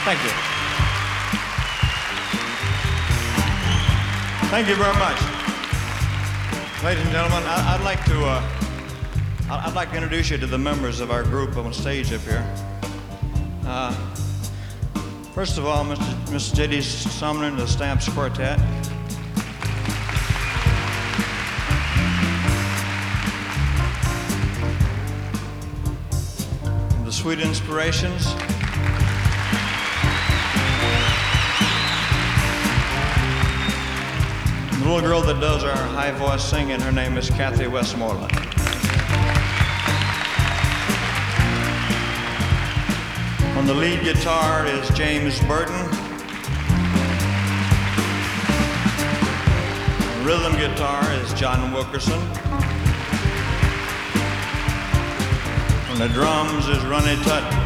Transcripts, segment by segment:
Thank you. Thank you very much. Ladies and gentlemen, I'd like to introduce you to the members of our group on stage up here. First of all, Mr. J.D. Sumner and the Stamps Quartet. And the Sweet Inspirations. And the little girl that does our high voice singing, her name is Kathy Westmoreland. On the lead guitar is James Burton. On the rhythm guitar is John Wilkerson. On the drums is Ronnie Tutton.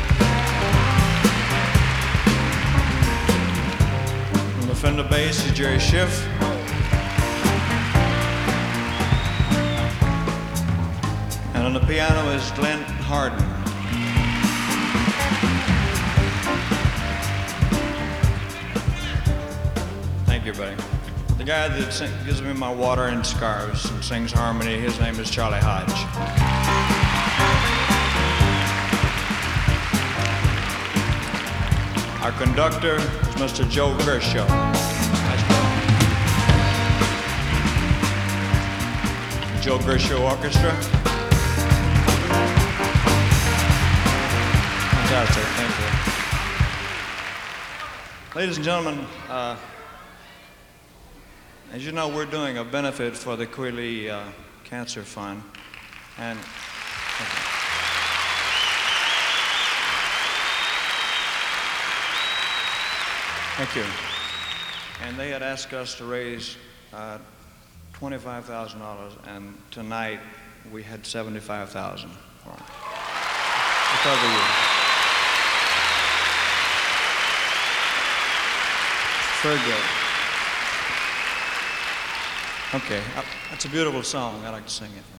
On the Fender bass is Jerry Schiff. And on the piano is Glenn Harden. Thank you, buddy. The guy that gives me my water and scarves and sings harmony, his name is Charlie Hodge. Our conductor is Mr. Joe Gershaw. The Joe Gershaw Orchestra. Fantastic, thank you. Ladies and gentlemen, as you know, we're doing a benefit for the Quilly Cancer Fund, and thank you. And they had asked us to raise $25,000, and tonight we had $75,000 for it. Because of you. Very good. Okay, that's a beautiful song. I'd like to sing it.